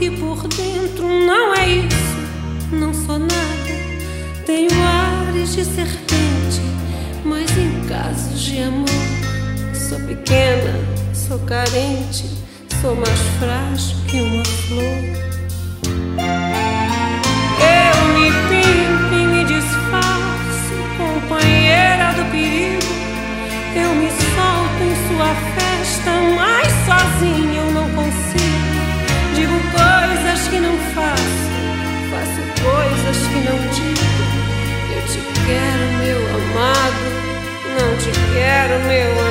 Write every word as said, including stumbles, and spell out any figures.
que por dentro não é isso. Não sou nada, tenho ares de serpente, mas em casos de amor sou pequena, sou carente, sou mais frágil que uma flor. Eu me pinto e me disfarço, companheira do perigo. Eu me solto em sua festa, mas sozinha eu não consigo. Digo coisas que não faço, faço coisas que não digo. Eu te quero, meu amado, não te quero, meu amado.